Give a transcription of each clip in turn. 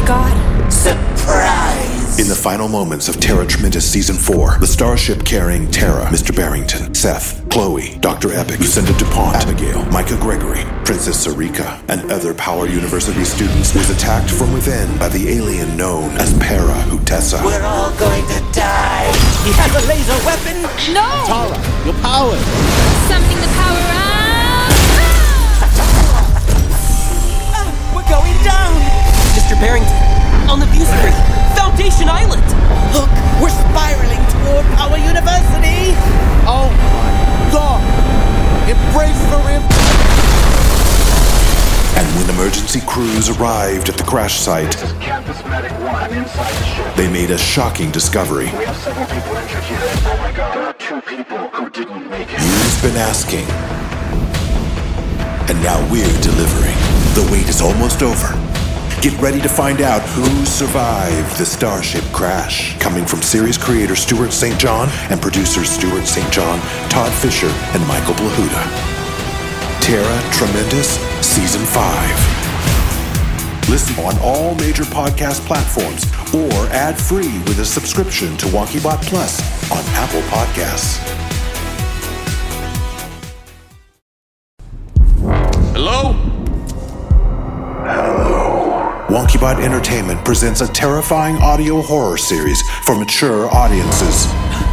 my god. Surprise! In the final moments of Terra Tremendous Season 4, the starship carrying Terra, Mr. Barrington, Seth, Chloe, Dr. Epic, Lucinda DuPont, Abigail, Micah Gregory, Princess Sarika, and other Power University students was attacked from within by the alien known as Para Hutessa. We're all going to die. He has a laser weapon. No! Tara, you're powered. Summoning the power up! We're going down. Mr. Barrington, on the view screen, Foundation Island. Look, we're spiraling toward Power University. Oh my god! Embrace for impact! And when emergency crews arrived at the crash site, This is Campus Medic 1 inside the ship. they made a shocking discovery. We have several people injured here. Oh my god. There are 2 people who didn't make it. You've been asking. And now we're delivering. The wait is almost over. Get ready to find out who survived the Starship crash. Coming from series creator Stuart St. John and producers Stuart St. John, Todd Fisher, and Michael Blahuta. Terra Tremendous Season 5. Listen on all major podcast platforms or ad-free with a subscription to WonkyBot Plus on Apple Podcasts. Hello? WonkyBot Entertainment presents a terrifying audio horror series for mature audiences.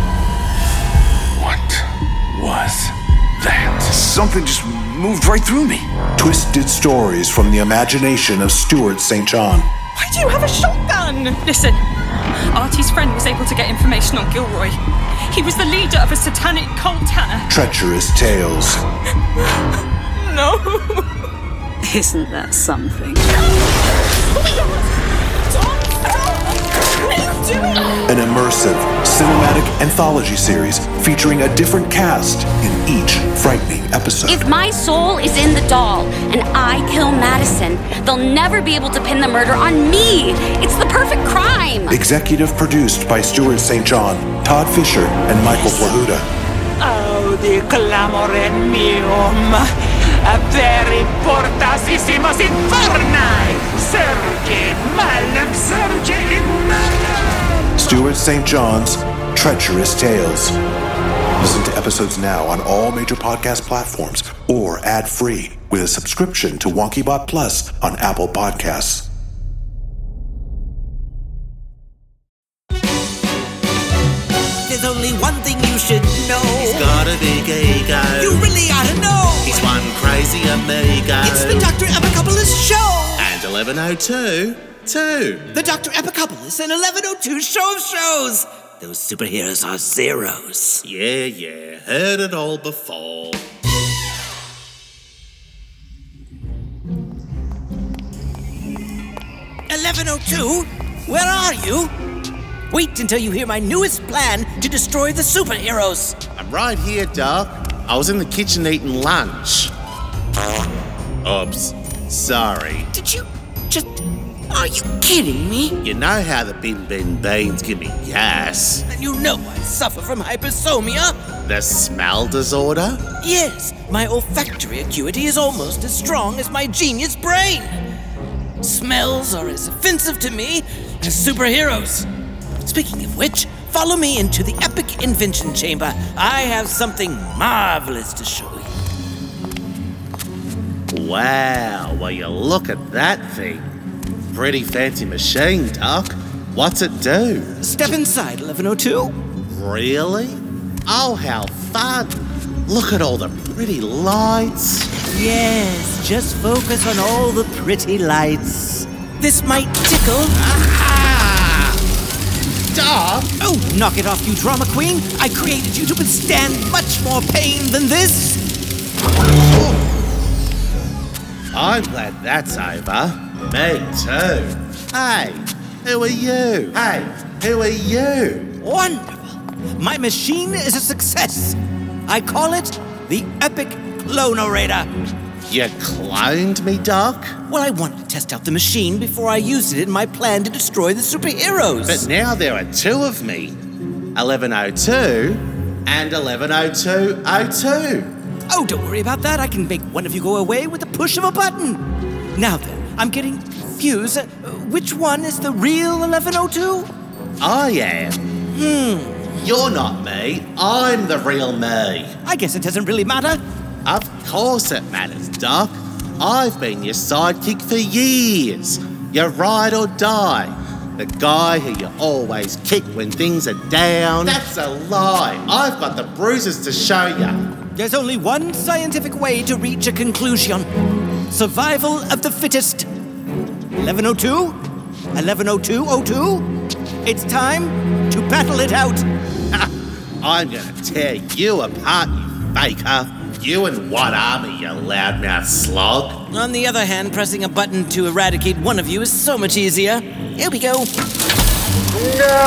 What was that? Something just moved right through me. Twisted stories from the imagination of Stuart St. John. Why do you have a shotgun? Listen, Artie's friend was able to get information on Gilroy. He was the leader of a satanic cult, Hannah. Treacherous tales. No. Isn't that something? An immersive, cinematic anthology series featuring a different cast in each frightening episode. If my soul is in the doll and I kill Madison, they'll never be able to pin the murder on me. It's the perfect crime. Executive produced by Stuart St. John, Todd Fisher, and Michael Blahuta. Audi clamorenium. Averi portasissimos inferni. Surge malum, surge malum. Stuart St. John's Treacherous Tales. Listen to episodes now on all major podcast platforms or ad-free with a subscription to WonkyBot Plus on Apple Podcasts. There's only one thing you should know. He's got a big ego. You really ought to know. He's one crazy amigo. It's the Dr. Epicopoulos Show. And 1102, too. The Dr. Epicopoulos and 1102 Show of Shows. Those superheroes are zeros. Yeah, heard it all before. "1102, where are you? Wait until you hear my newest plan to destroy the superheroes." I'm right here, Doc. I was in the kitchen eating lunch. Oops, sorry. Did you just... Are you kidding me? You know how the bin beans give me gas. And you know I suffer from hypersomia. The smell disorder? Yes, my olfactory acuity is almost as strong as my genius brain. Smells are as offensive to me as superheroes. Speaking of which, follow me into the Epic Invention Chamber. I have something marvelous to show you. Wow, well, you look at that thing. Pretty fancy machine, Doc. What's it do? Step inside, 1102. Really? Oh, how fun. Look at all the pretty lights. Yes, just focus on all the pretty lights. This might tickle. Ah! Doc! Oh, knock it off, you drama queen. I created you to withstand much more pain than this. I'm glad that's over. Me too. Hey, who are you? Hey, who are you? Wonderful. My machine is a success. I call it the Epic Clonerator. You cloned me, Doc? Well, I wanted to test out the machine before I used it in my plan to destroy the superheroes. But now there are two of me. 1102 and 110202. Oh, don't worry about that. I can make one of you go away with the push of a button. Now then, I'm getting confused. which one is the real 1102? I am. You're not me. I'm the real me. I guess it doesn't really matter. Of course it matters, Doc. I've been your sidekick for years. Your ride or die. The guy who you always kick when things are down. That's a lie. I've got the bruises to show you. There's only one scientific way to reach a conclusion. Survival of the fittest. 1102? 110202? It's time to battle it out. I'm gonna tear you apart, you faker. You and what army, you loudmouth slog? On the other hand, pressing a button to eradicate one of you is so much easier. Here we go. No!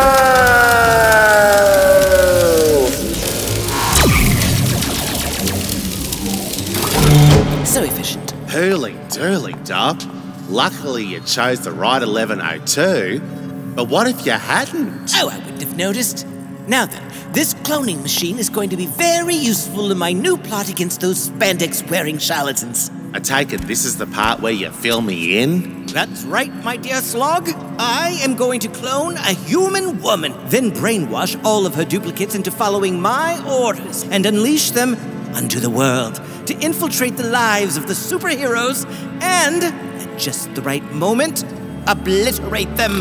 So efficient. Hurly-durly, Doc. Luckily you chose the right 1102, but what if you hadn't? Oh, I wouldn't have noticed. Now then, this cloning machine is going to be very useful in my new plot against those spandex-wearing charlatans. I take it this is the part where you fill me in? That's right, my dear Slog. I am going to clone a human woman, then brainwash all of her duplicates into following my orders and unleash them unto the world to infiltrate the lives of the superheroes and, at just the right moment, obliterate them.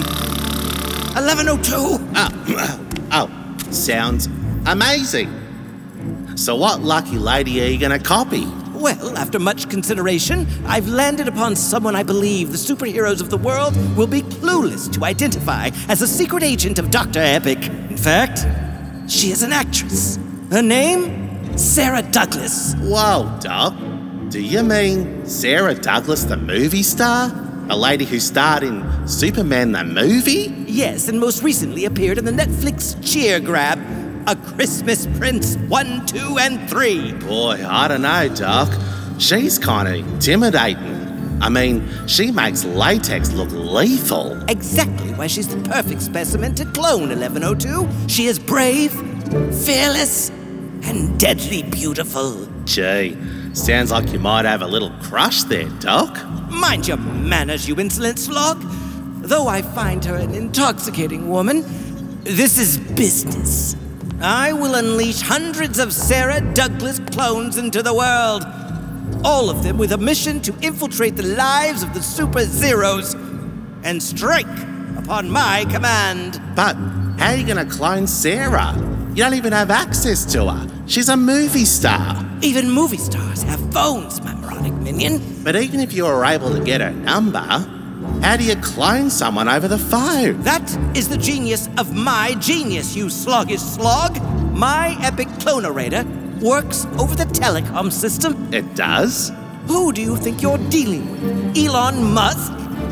1102! Oh, sounds amazing. So what lucky lady are you gonna copy? Well, after much consideration, I've landed upon someone I believe the superheroes of the world will be clueless to identify as a secret agent of Dr. Epic. In fact, she is an actress. Her name? Sarah Douglas. Whoa, Doc. Do you mean Sarah Douglas, the movie star? A lady who starred in Superman the movie? Yes, and most recently appeared in the Netflix cheer grab, A Christmas Prince 1, 2, and 3. Boy, I don't know, Doc. She's kind of intimidating. I mean, she makes latex look lethal. Exactly why she's the perfect specimen to clone 1102. She is brave, fearless, and deadly beautiful. Gee, sounds like you might have a little crush there, Doc. Mind your manners, you insolent slog. Though I find her an intoxicating woman, this is business. I will unleash hundreds of Sarah Douglas clones into the world. All of them with a mission to infiltrate the lives of the Super Zeros and strike upon my command. But how are you going to clone Sarah? You don't even have access to her. She's a movie star. Even movie stars have phones, my moronic minion. But even if you were able to get her number, how do you clone someone over the phone? That is the genius of my genius, you sluggish slog. My epic clonerator works over the telecom system. It does? Who do you think you're dealing with? Elon Musk?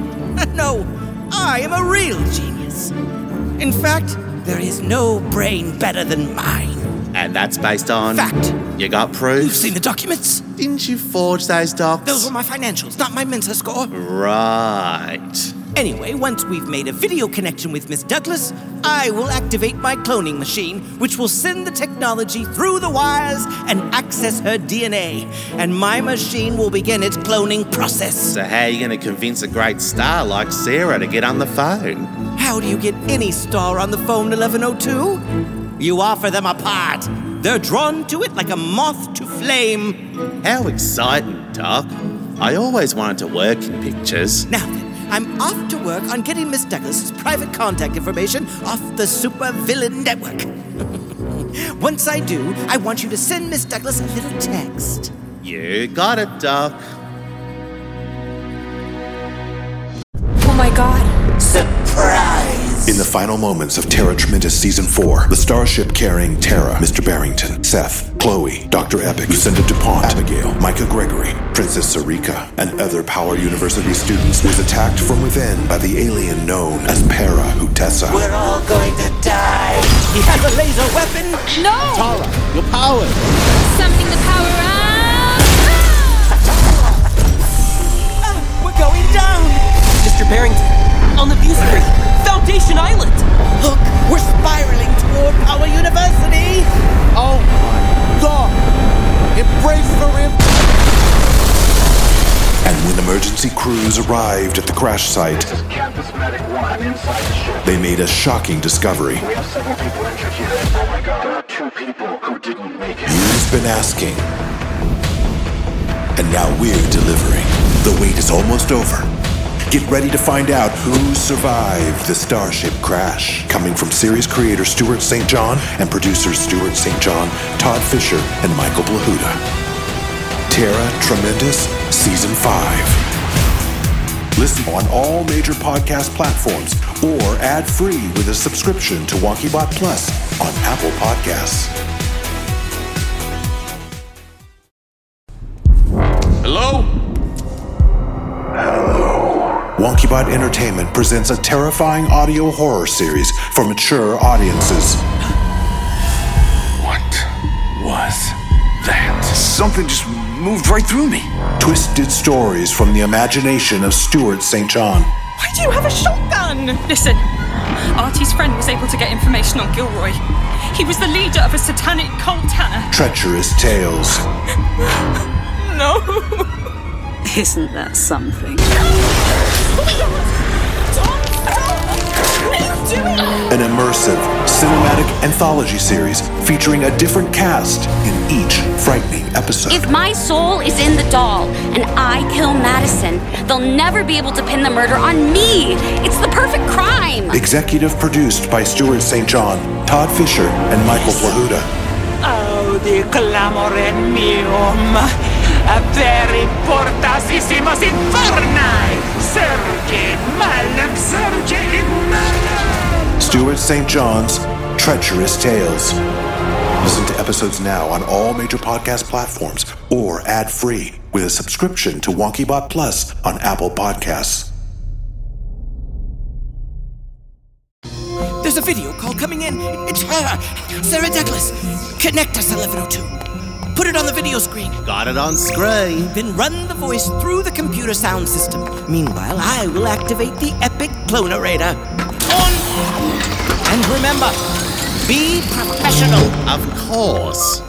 No, I am a real genius. In fact, there is no brain better than mine. And that's based on... Fact. You got proof? You've seen the documents? Didn't you forge those docs? Those were my financials, not my Mensa score. Right. Anyway, once we've made a video connection with Miss Douglas, I will activate my cloning machine, which will send the technology through the wires and access her DNA. And my machine will begin its cloning process. So how are you going to convince a great star like Sarah to get on the phone? How do you get any star on the phone, 1102? You offer them a part. They're drawn to it like a moth to flame. How exciting, Doc. I always wanted to work in pictures. Now then, I'm off to work on getting Miss Douglas's private contact information off the Super Villain Network. Once I do, I want you to send Miss Douglas a little text. You got it, Doc. Oh my god. Surprise! In the final moments of Terra Tremendous Season 4, the starship carrying Terra, Mr. Barrington, Seth, Chloe, Dr. Epic, Lucinda DuPont, Abigail, Micah Gregory, Princess Sarika, and other Power University students was attacked from within by the alien known as Para Hutessa. We're all going to die. He has a laser weapon. No! Tara, your power! Summoning the power We're going down. Mr. Barrington, on the view screen, Foundation Island! Look, we're spiraling toward Power University. Oh my God! Embrace for impact! And when emergency crews arrived at the crash site, This is Campus Medic 1 inside the ship. they made a shocking discovery. We have several people injured here. Oh my god. There are 2 people who didn't make it. You've been asking. And now we're delivering. The wait is almost over. Get ready to find out who survived the Starship crash. Coming from series creator Stuart St. John and producers Stuart St. John, Todd Fisher, and Michael Blahuta. Terra Tremendous Season 5. Listen on all major podcast platforms or ad-free with a subscription to WonkyBot Plus on Apple Podcasts. Hello? WonkyBot Entertainment presents a terrifying audio horror series for mature audiences. What was that? Something just moved right through me. Twisted stories from the imagination of Stuart St. John. Why do you have a shotgun? Listen, Artie's friend was able to get information on Gilroy. He was the leader of a satanic cult, Hannah. Treacherous tales. No. Isn't that something? An immersive, cinematic anthology series featuring a different cast in each frightening episode. If my soul is in the doll and I kill Madison, they'll never be able to pin the murder on me. It's the perfect crime. Executive produced by Stuart St. John, Todd Fisher, and Michael Blahuta. Audi clamore meum, veri portasissimos inferni, surge malum, surge in malum. Stuart St. John's Treacherous Tales. Listen to episodes now on all major podcast platforms or ad-free with a subscription to WonkyBot Plus on Apple Podcasts. There's a video call coming in. It's her, Sarah Douglas. Connect us 1102. Put it on the video screen. Got it on screen. Then run the voice through the computer sound system. Meanwhile, I will activate the epic clonerator. On! And remember, be professional. Of course.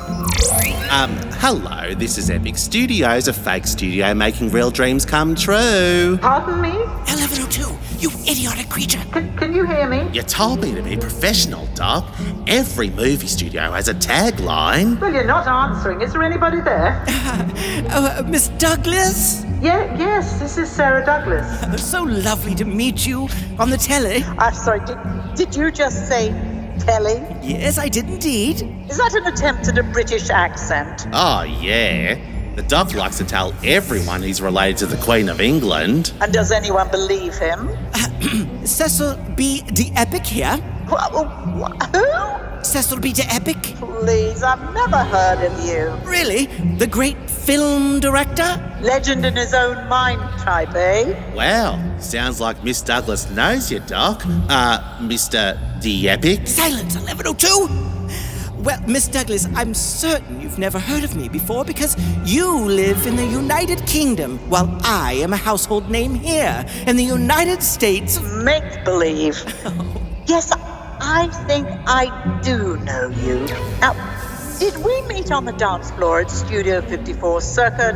Hello, this is Epic Studios, a fake studio making real dreams come true. Pardon me? 1102, you idiotic creature. Can you hear me? You told me to be professional, Doc. Every movie studio has a tagline. Well, you're not answering. Is there anybody there? Miss Douglas? Yes, this is Sarah Douglas. So lovely to meet you on the telly. I'm sorry, did you just say telly? Yes, I did indeed. Is that an attempt at a British accent? Oh, yeah. The Doc likes to tell everyone he's related to the Queen of England. And does anyone believe him? Cecil B. de Epic here. Who? Cecil B. de Epic. Please, I've never heard of you. Really? The great film director? Legend in his own mind type, eh? Wow, sounds like Miss Douglas knows you, Doc. Mr. de Epic. Silence, 1102! Well, Miss Douglas, I'm certain you've never heard of me before because you live in the United Kingdom while I am a household name here in the United States. Make-believe. Yes, I think I do know you. Now, did we meet on the dance floor at Studio 54 circa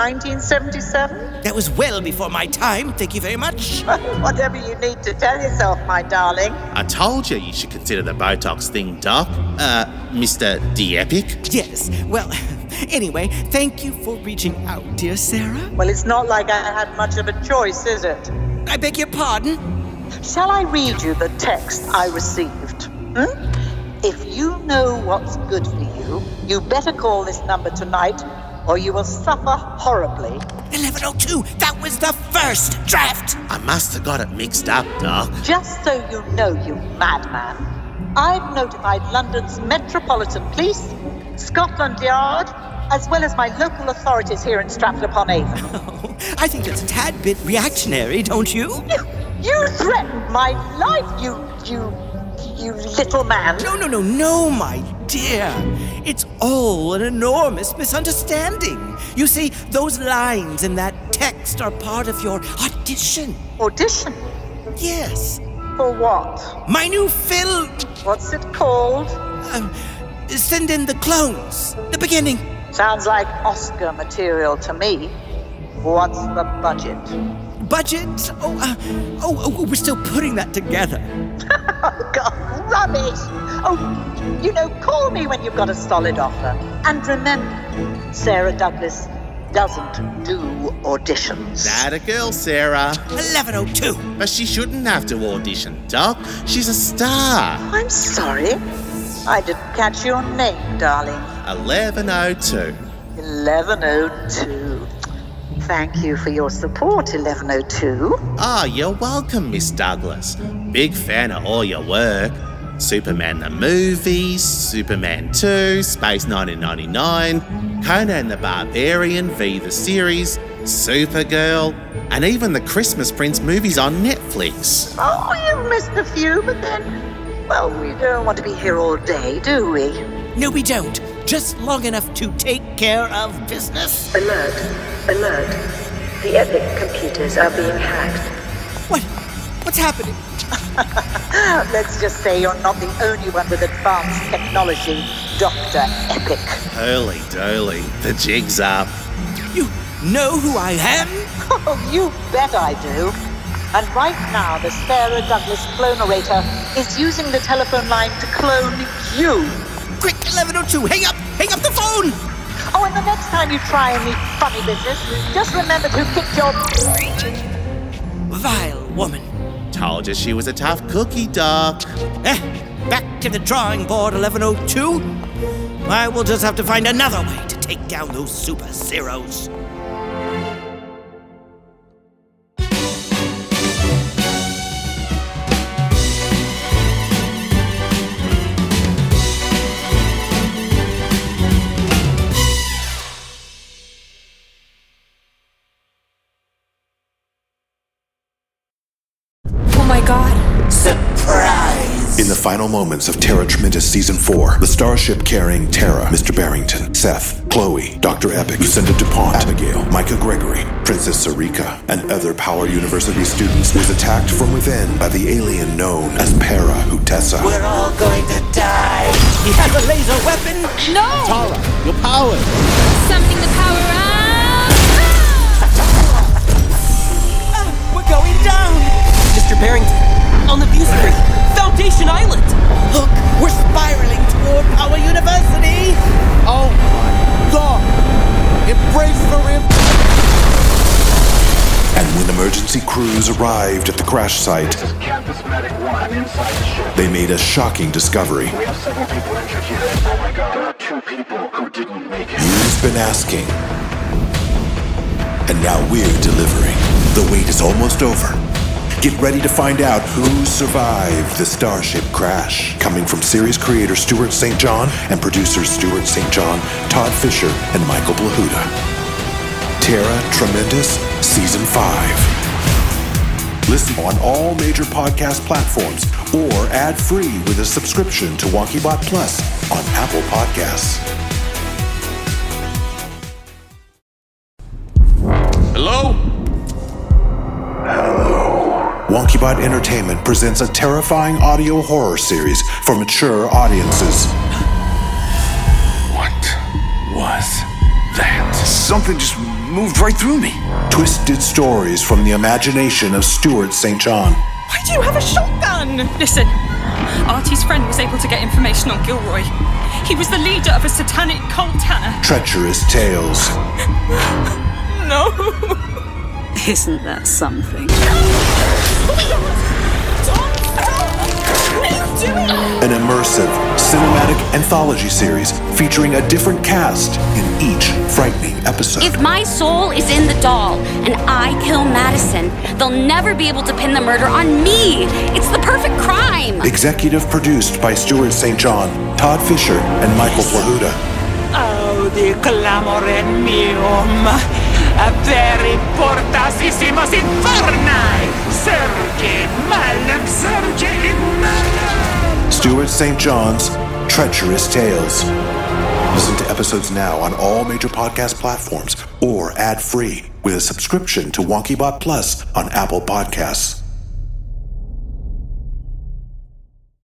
1977? That was well before my time, thank you very much. Whatever you need to tell yourself, my darling. I told you should consider the Botox thing, Doc. Mr. de Epic? Yes, well, anyway, thank you for reaching out, dear Sarah. Well, it's not like I had much of a choice, is it? I beg your pardon? Shall I read you the text I received? If you know what's good for you, you better call this number tonight, or you will suffer horribly. 1102, that was the first draft! I must have got it mixed up, Doc. Just so you know, you madman, I've notified London's Metropolitan Police, Scotland Yard, as well as my local authorities here in Stratford-upon-Avon. Oh, I think that's a tad bit reactionary, don't you? You threatened my life, you little man. No, my dear. It's all an enormous misunderstanding. You see, those lines in that text are part of your audition. Audition? Yes. For what? My new film. What's it called? Send in the clones. The beginning. Sounds like Oscar material to me. What's the budget? Budget? We're still putting that together. Oh, God, rubbish! Oh, call me when you've got a solid offer. And remember, Sarah Douglas doesn't do auditions. That a girl, Sarah. 1102. But she shouldn't have to audition, Doc. She's a star. I'm sorry. I didn't catch your name, darling. 1102. 1102. Thank you for your support, 1102. Ah, you're welcome, Miss Douglas. Big fan of all your work. Superman the movie, Superman 2, Space 1999, Conan the Barbarian v the series, Supergirl, and even the Christmas Prince movies on Netflix. Oh, you missed a few, but then, well, we don't want to be here all day, do we? No, we don't. Just long enough to take care of business. Alert. The Epic computers are being hacked. What's happening? Let's just say you're not the only one with advanced technology, Dr. Epic. Holy doly, the jig's up. You know who I am? Oh, you bet I do. And right now, the Sarah Douglas clonerator is using the telephone line to clone you. Quick, 1102, hang up the phone! Oh, and the next time you try any funny business, just remember to kick your... Vile woman. Told you she was a tough cookie, Doc. Back to the drawing board, 1102. I will just have to find another way to take down those super zeros. Oh my God. Surprise! In the final moments of Terra Tremendous Season 4, the starship carrying Terra, Mr. Barrington, Seth, Chloe, Dr. Epic, Lucinda DuPont, Abigail, Micah Gregory, Princess Sarika, and other Power University students was attacked from within by the alien known as Para Hutessa. We're all going to die. He has a laser weapon? No! Tara, you're powered. Something the power up! We're going down! Mr. Barrington, on the view screen, Foundation Island! Look, we're spiraling toward Power University! Oh my God! Embrace for impact! And when emergency crews arrived at the crash site, This is Campus Medic 1 inside the ship. they made a shocking discovery. We have several people injured here. Oh my God. There are 2 people who didn't make it. You've been asking. And now we're delivering. The wait is almost over. Get ready to find out who survived the Starship crash. Coming from series creator Stuart St. John and producers Stuart St. John, Todd Fisher, and Michael Blahuta. Terra Tremendous Season 5. Listen on all major podcast platforms or ad-free with a subscription to WonkyBot Plus on Apple Podcasts. Hello? WonkyBot Entertainment presents a terrifying audio horror series for mature audiences. What was that? Something just moved right through me. Twisted stories from the imagination of Stuart St. John. Why do you have a shotgun? Listen, Artie's friend was able to get information on Gilroy. He was the leader of a satanic cult, Hannah. Treacherous tales. No. Isn't that something? An immersive, cinematic anthology series featuring a different cast in each frightening episode. If my soul is in the doll and I kill Madison, they'll never be able to pin the murder on me. It's the perfect crime. Executive produced by Stuart St. John, Todd Fisher, and Michael Blahuta. Audi clamorem meum, veri portasissimos inferni, surge malum, surge in malum. Stuart St. John's Treacherous Tales. Listen to episodes now on all major podcast platforms or ad-free with a subscription to WonkyBot Plus on Apple Podcasts.